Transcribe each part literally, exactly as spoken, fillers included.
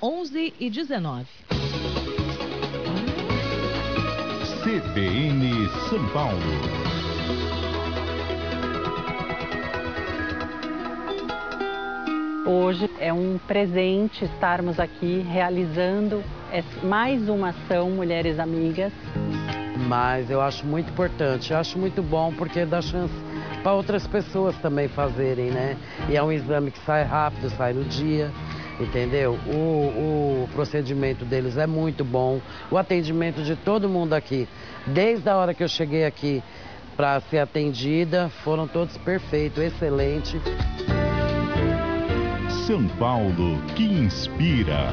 onze e dezenove. C B N São Paulo. Hoje é um presente estarmos aqui realizando mais uma ação Mulheres Amigas. Mas eu acho muito importante, eu acho muito bom porque dá chance para outras pessoas também fazerem, né? E é um exame que sai rápido, sai no dia, entendeu? O, o procedimento deles é muito bom, o atendimento de todo mundo aqui, desde a hora que eu cheguei aqui para ser atendida, foram todos perfeitos, excelentes. São Paulo que inspira.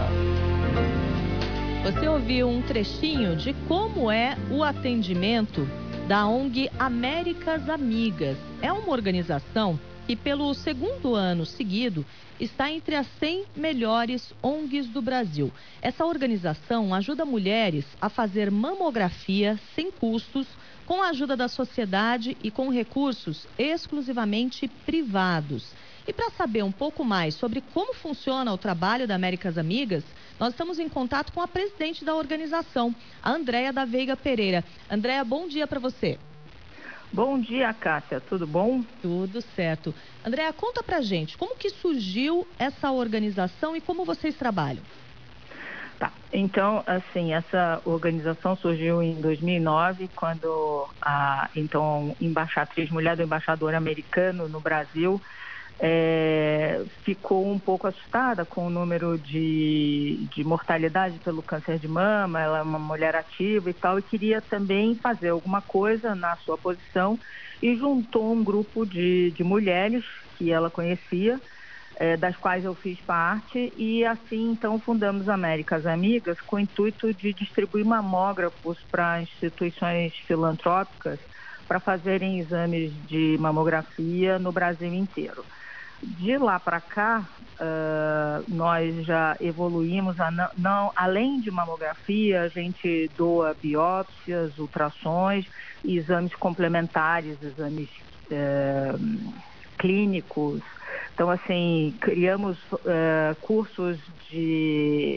Você ouviu um trechinho de como é o atendimento da O N G Américas Amigas. É uma organização que, pelo segundo ano seguido, está entre as cem melhores O N Gs do Brasil. Essa organização ajuda mulheres a fazer mamografia sem custos, com a ajuda da sociedade e com recursos exclusivamente privados. E para saber um pouco mais sobre como funciona o trabalho da Américas Amigas, nós estamos em contato com a presidente da organização, a Andréia da Veiga Pereira. Andréia, bom dia para você. Bom dia, Cássia. Tudo bom? Tudo certo. Andréia, conta pra gente, como que surgiu essa organização e como vocês trabalham? Tá. Então, assim, essa organização surgiu em dois mil e nove, quando a, então, embaixatriz, mulher do embaixador americano no Brasil, É, ficou um pouco assustada com o número de, de mortalidade pelo câncer de mama. Ela é uma mulher ativa e tal, e queria também fazer alguma coisa na sua posição, e juntou um grupo de, de mulheres que ela conhecia, é, das quais eu fiz parte, e assim então fundamos Américas Amigas com o intuito de distribuir mamógrafos para instituições filantrópicas para fazerem exames de mamografia no Brasil inteiro. De lá para cá, uh, nós já evoluímos, a não, não, além de mamografia, a gente doa biópsias, ultrassons e exames complementares, exames uh, clínicos. Então, assim, criamos uh, cursos de...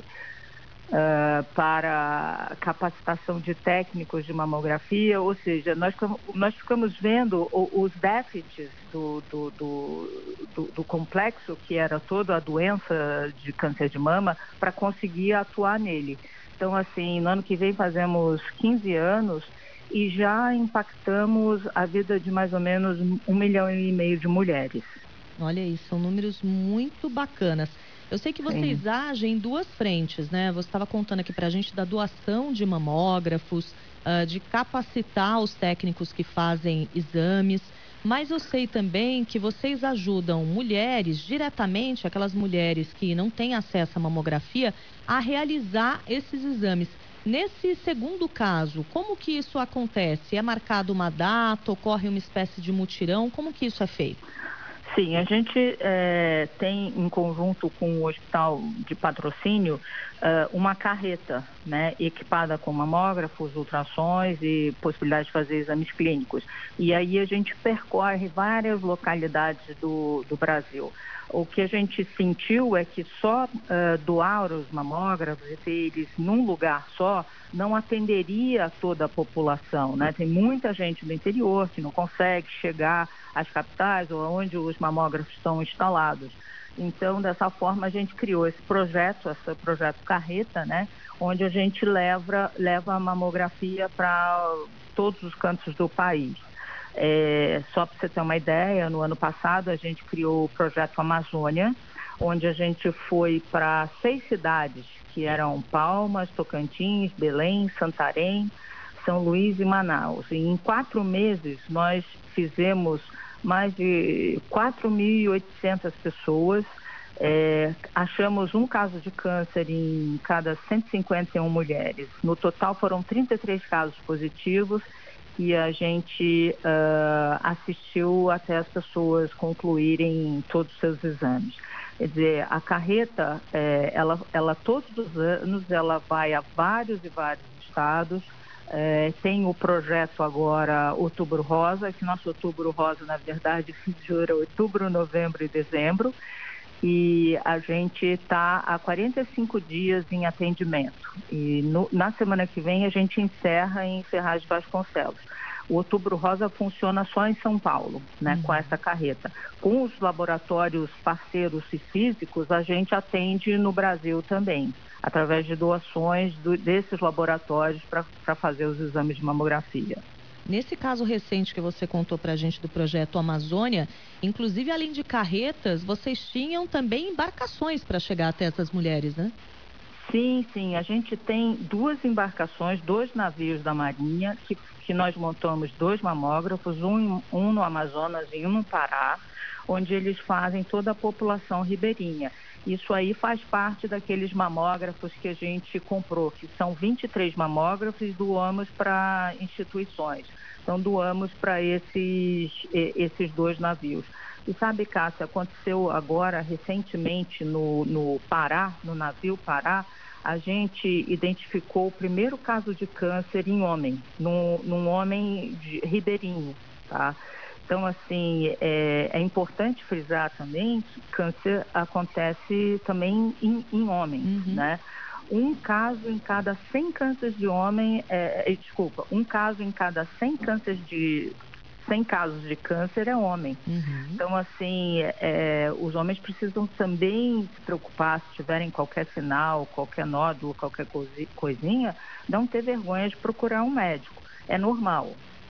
Uh, para capacitação de técnicos de mamografia, ou seja, nós, nós ficamos vendo os déficits do, do, do, do, do complexo, que era toda a doença de câncer de mama, para conseguir atuar nele. Então, assim, no ano que vem fazemos quinze anos e já impactamos a vida de mais ou menos um milhão e meio de mulheres. Olha aí, são números muito bacanas. Eu sei que vocês Sim. agem em duas frentes, né? Você estava contando aqui pra gente da doação de mamógrafos, uh, de capacitar os técnicos que fazem exames, mas eu sei também que vocês ajudam mulheres diretamente, aquelas mulheres que não têm acesso à mamografia, a realizar esses exames. Nesse segundo caso, como que isso acontece? É marcada uma data, ocorre uma espécie de mutirão, como que isso é feito? Sim, a gente é, tem em conjunto com o Hospital de Patrocínio é, uma carreta, né, equipada com mamógrafos, ultrassons e possibilidade de fazer exames clínicos. E aí a gente percorre várias localidades do, do Brasil. O que a gente sentiu é que só uh, doar os mamógrafos e ter eles num lugar só não atenderia toda a população, né? Tem muita gente do interior que não consegue chegar às capitais ou onde os mamógrafos estão instalados. Então, dessa forma, a gente criou esse projeto, esse projeto Carreta, né? Onde a gente leva, leva a mamografia para todos os cantos do país. É, só para você ter uma ideia, no ano passado a gente criou o projeto Amazônia, onde a gente foi para seis cidades, que eram Palmas, Tocantins, Belém, Santarém, São Luís e Manaus. E em quatro meses nós fizemos mais de quatro mil e oitocentas pessoas, é, achamos um caso de câncer em cada cento e cinquenta e uma mulheres. No total foram trinta e três casos positivos, e a gente uh, assistiu até as pessoas concluírem todos os seus exames. Quer dizer, a carreta, é, ela, ela todos os anos, ela vai a vários e vários estados. É, tem o projeto agora Outubro Rosa, que nosso Outubro Rosa, na verdade, dura outubro, novembro e dezembro. e a gente está há quarenta e cinco dias em atendimento. E no, na semana que vem a gente encerra em Ferraz de Vasconcelos. O Outubro Rosa funciona só em São Paulo, né, uhum. com essa carreta. Com os laboratórios parceiros e físicos, a gente atende no Brasil também, através de doações do, desses laboratórios para fazer os exames de mamografia. Nesse caso recente que você contou para a gente do projeto Amazônia, inclusive além de carretas, vocês tinham também embarcações para chegar até essas mulheres, né? Sim, sim. A gente tem duas embarcações, dois navios da Marinha, que, que nós montamos dois mamógrafos, um, um no Amazonas e um no Pará, onde eles fazem toda a população ribeirinha. Isso aí faz parte daqueles mamógrafos que a gente comprou, que são vinte e três mamógrafos e doamos para instituições. Então, doamos para esses, esses dois navios. E sabe, Cássia, aconteceu agora, recentemente, no, no Pará, no navio Pará, a gente identificou o primeiro caso de câncer em homem, num, num homem de, ribeirinho, tá? Então, assim, é, é importante frisar também que câncer acontece também em, em homens, uhum. né? Um caso em cada cem cânceres de homem, é, é, desculpa, um caso em cada cem cânceres de cem casos de câncer é homem. Uhum. Então, assim, é, os homens precisam também se preocupar se tiverem qualquer sinal, qualquer nódulo, qualquer coisinha, não ter vergonha de procurar um médico. É normal.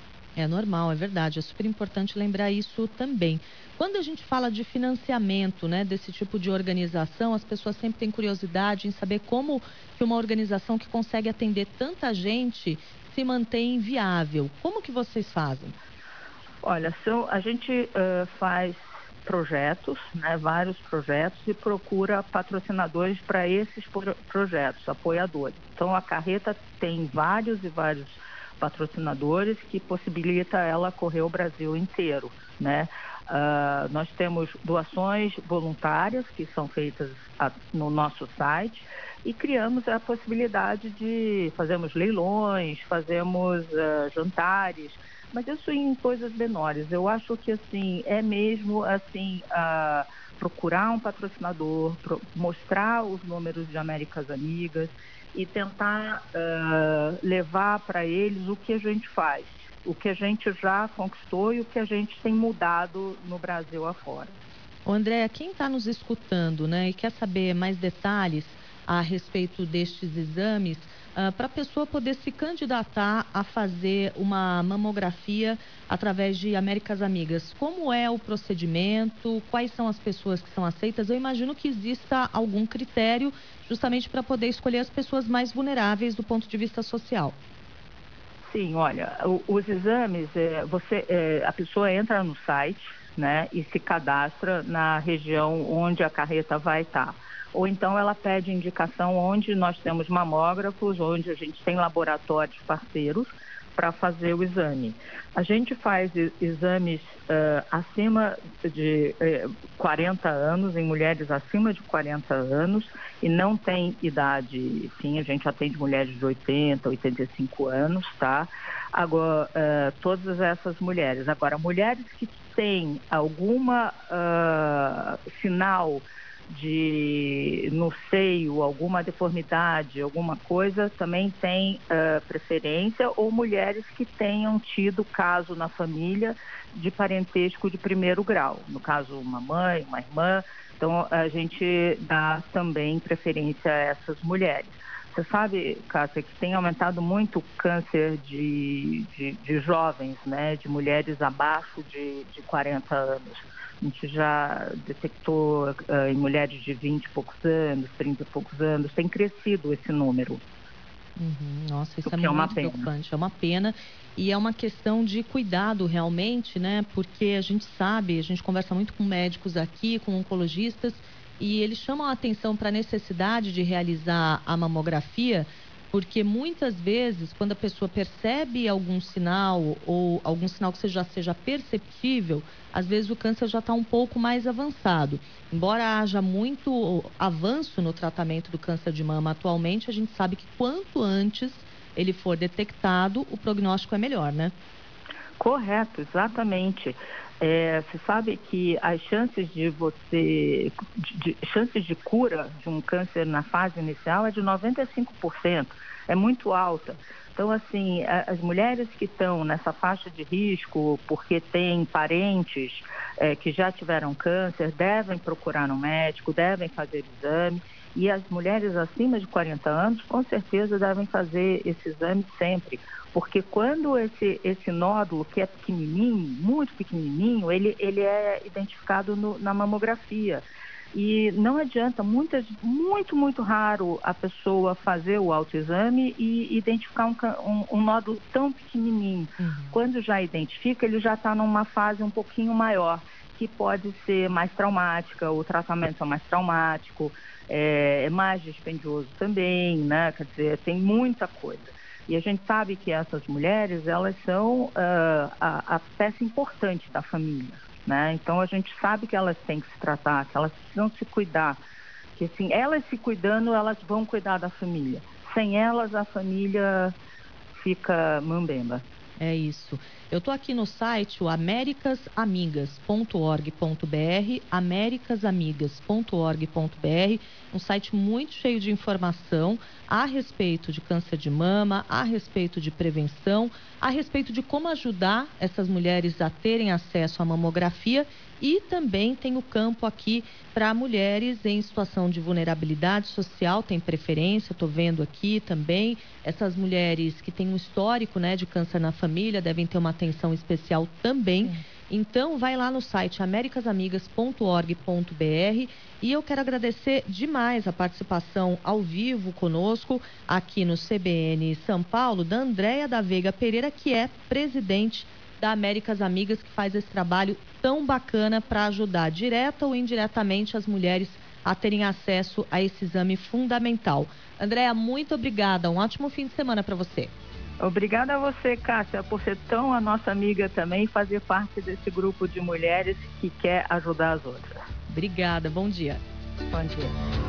É normal, é verdade. É super importante lembrar isso também. Quando a gente fala de financiamento, né, desse tipo de organização, as pessoas sempre têm curiosidade em saber como que uma organização que consegue atender tanta gente se mantém viável. Como que vocês fazem? Olha, são, a gente uh, faz projetos, né, vários projetos, e procura patrocinadores para esses pro- projetos, apoiadores. Então, a carreta tem vários e vários patrocinadores que possibilita ela correr o Brasil inteiro, né? Uh, nós temos doações voluntárias que são feitas a, no nosso site e criamos a possibilidade de fazermos leilões, fazemos uh, jantares, mas isso em coisas menores. Eu acho que assim é mesmo assim uh, procurar um patrocinador, pro, mostrar os números de Américas Amigas e tentar uh, levar para eles o que a gente faz, o que a gente já conquistou e o que a gente tem mudado no Brasil afora. Ô Andréa, quem está nos escutando, né, e quer saber mais detalhes a respeito destes exames, uh, para a pessoa poder se candidatar a fazer uma mamografia através de Américas Amigas, como é o procedimento, quais são as pessoas que são aceitas? Eu imagino que exista algum critério justamente para poder escolher as pessoas mais vulneráveis do ponto de vista social. Sim, olha, o, os exames, é, você, é, a pessoa entra no site, né, e se cadastra na região onde a carreta vai estar. Ou então ela pede indicação onde nós temos mamógrafos, onde a gente tem laboratórios parceiros para fazer o exame. A gente faz exames uh, acima de uh, quarenta anos, em mulheres acima de quarenta anos, e não tem idade, sim, a gente atende mulheres de oitenta, oitenta e cinco anos, tá? Agora, uh, todas essas mulheres. Agora, mulheres que têm alguma uh, sinal de no seio, alguma deformidade, alguma coisa, também tem uh, preferência, ou mulheres que tenham tido caso na família de parentesco de primeiro grau, no caso uma mãe, uma irmã, então a gente dá também preferência a essas mulheres. Você sabe, Cássia, que tem aumentado muito o câncer de, de, de jovens, né, de mulheres abaixo de, de quarenta anos. A gente já detectou uh, em mulheres de vinte e poucos anos, trinta e poucos anos, tem crescido esse número. Uhum, nossa, isso é muito é preocupante, é uma pena. E é uma questão de cuidado realmente, né? Porque a gente sabe, a gente conversa muito com médicos aqui, com oncologistas, e eles chamam a atenção para a necessidade de realizar a mamografia, porque muitas vezes, quando a pessoa percebe algum sinal ou algum sinal que já seja perceptível, às vezes o câncer já está um pouco mais avançado. Embora haja muito avanço no tratamento do câncer de mama atualmente, a gente sabe que quanto antes ele for detectado, o prognóstico é melhor, né? Correto, exatamente. É, você sabe que as chances de você, de, de, chances de cura de um câncer na fase inicial é de noventa e cinco por cento, é muito alta. Então, assim, as mulheres que estão nessa faixa de risco, porque têm parentes é, que já tiveram câncer, devem procurar um médico, devem fazer exame. E as mulheres acima de quarenta anos, com certeza, devem fazer esse exame sempre. Porque quando esse, esse nódulo, que é pequenininho, muito pequenininho, ele, ele é identificado no, na mamografia. E não adianta, muitas, muito, muito raro a pessoa fazer o autoexame e identificar um, um, um nódulo tão pequenininho. Uhum. Quando já identifica, ele já está numa fase um pouquinho maior, que pode ser mais traumática, o tratamento é mais traumático, é, é mais dispendioso também, né? Quer dizer, tem muita coisa. E a gente sabe que essas mulheres, elas são uh, a, a peça importante da família, né? Então, a gente sabe que elas têm que se tratar, que elas precisam se cuidar, que assim, elas se cuidando, elas vão cuidar da família. Sem elas, a família fica mambemba. É isso. Eu tô aqui no site, o americas amigas ponto org ponto br, americas amigas ponto org ponto br, um site muito cheio de informação a respeito de câncer de mama, a respeito de prevenção, a respeito de como ajudar essas mulheres a terem acesso à mamografia, e também tem o campo aqui para mulheres em situação de vulnerabilidade social, tem preferência, estou vendo aqui também. Essas mulheres que têm um histórico, né, de câncer na família devem ter uma atenção especial também. Sim. Então, vai lá no site americas amigas ponto org ponto br, e eu quero agradecer demais a participação ao vivo conosco aqui no C B N São Paulo da Andréia da Veiga Pereira, que é presidente da Americas Amigas, que faz esse trabalho tão bacana para ajudar direta ou indiretamente as mulheres a terem acesso a esse exame fundamental. Andréia, muito obrigada. Um ótimo fim de semana para você. Obrigada a você, Cássia, por ser tão a nossa amiga também e fazer parte desse grupo de mulheres que quer ajudar as outras. Obrigada. Bom dia. Bom dia.